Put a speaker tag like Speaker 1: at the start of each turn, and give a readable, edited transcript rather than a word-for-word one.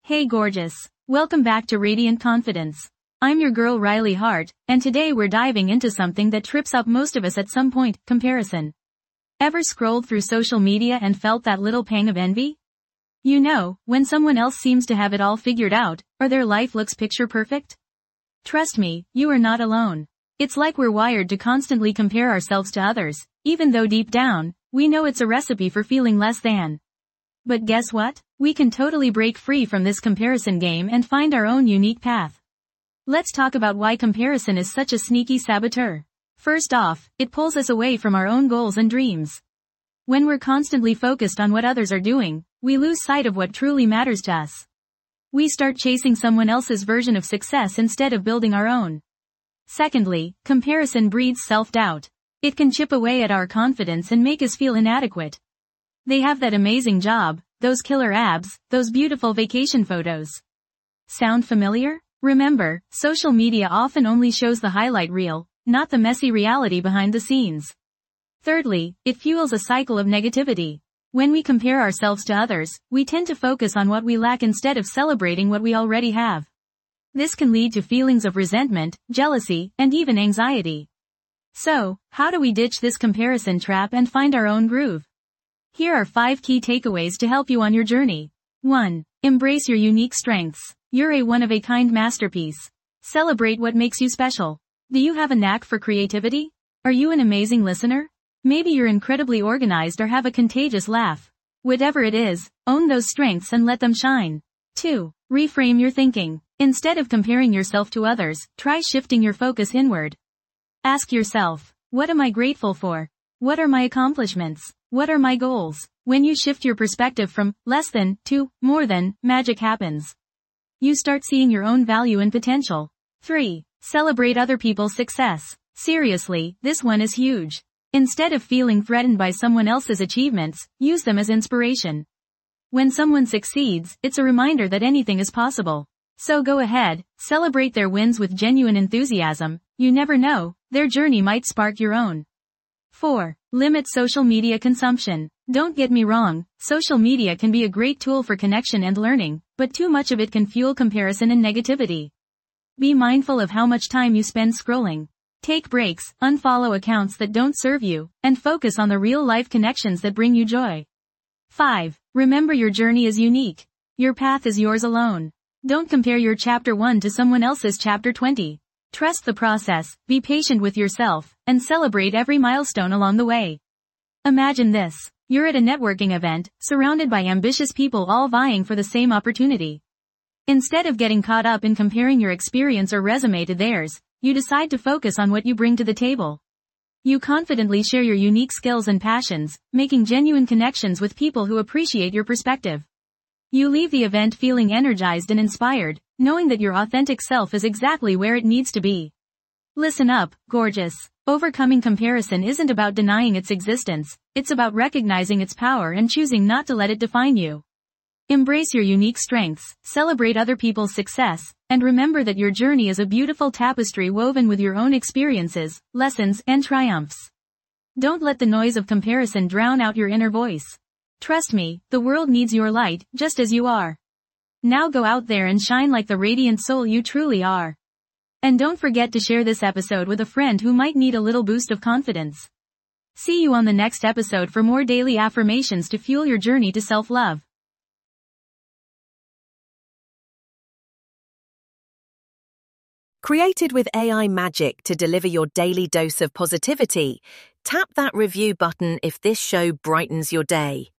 Speaker 1: Hey gorgeous. Welcome back to Radiant Confidence. I'm your girl Riley Hart, and today we're diving into something that trips up most of us at some point, comparison. Ever scrolled through social media and felt that little pang of envy? You know, when someone else seems to have it all figured out, or their life looks picture perfect? Trust me, you are not alone. It's like we're wired to constantly compare ourselves to others, even though deep down, we know it's a recipe for feeling less than. But guess what? We can totally break free from this comparison game and find our own unique path. Let's talk about why comparison is such a sneaky saboteur. First off, it pulls us away from our own goals and dreams. When we're constantly focused on what others are doing, we lose sight of what truly matters to us. We start chasing someone else's version of success instead of building our own. Secondly, comparison breeds self-doubt. It can chip away at our confidence and make us feel inadequate. They have that amazing job, those killer abs, those beautiful vacation photos. Sound familiar? Remember, social media often only shows the highlight reel, not the messy reality behind the scenes. Thirdly, it fuels a cycle of negativity. When we compare ourselves to others, we tend to focus on what we lack instead of celebrating what we already have. This can lead to feelings of resentment, jealousy, and even anxiety. So, how do we ditch this comparison trap and find our own groove? Here are 5 key takeaways to help you on your journey. 1. Embrace your unique strengths. You're a one-of-a-kind masterpiece. Celebrate what makes you special. Do you have a knack for creativity? Are you an amazing listener? Maybe you're incredibly organized or have a contagious laugh. Whatever it is, own those strengths and let them shine. 2. Reframe your thinking. Instead of comparing yourself to others, try shifting your focus inward. Ask yourself, what am I grateful for? What are my accomplishments? What are my goals? When you shift your perspective from less than to more than, magic happens. You start seeing your own value and potential. 3. Celebrate other people's success. Seriously, this one is huge. Instead of feeling threatened by someone else's achievements, use them as inspiration. When someone succeeds, it's a reminder that anything is possible. So go ahead, celebrate their wins with genuine enthusiasm. You never know, their journey might spark your own. 4. Limit social media consumption. Don't get me wrong, social media can be a great tool for connection and learning, but too much of it can fuel comparison and negativity. Be mindful of how much time you spend scrolling. Take breaks, unfollow accounts that don't serve you, and focus on the real-life connections that bring you joy. 5. Remember your journey is unique. Your path is yours alone. Don't compare your chapter 1 to someone else's chapter 20. Trust the process, be patient with yourself, and celebrate every milestone along the way. Imagine this. You're at a networking event, surrounded by ambitious people all vying for the same opportunity. Instead of getting caught up in comparing your experience or resume to theirs, you decide to focus on what you bring to the table. You confidently share your unique skills and passions, making genuine connections with people who appreciate your perspective. You leave the event feeling energized and inspired, knowing that your authentic self is exactly where it needs to be. Listen up, gorgeous. Overcoming comparison isn't about denying its existence, it's about recognizing its power and choosing not to let it define you. Embrace your unique strengths, celebrate other people's success, and remember that your journey is a beautiful tapestry woven with your own experiences, lessons, and triumphs. Don't let the noise of comparison drown out your inner voice. Trust me, the world needs your light, just as you are. Now go out there and shine like the radiant soul you truly are. And don't forget to share this episode with a friend who might need a little boost of confidence. See you on the next episode for more daily affirmations to fuel your journey to self-love.
Speaker 2: Created with AI magic to deliver your daily dose of positivity, tap that review button if this show brightens your day.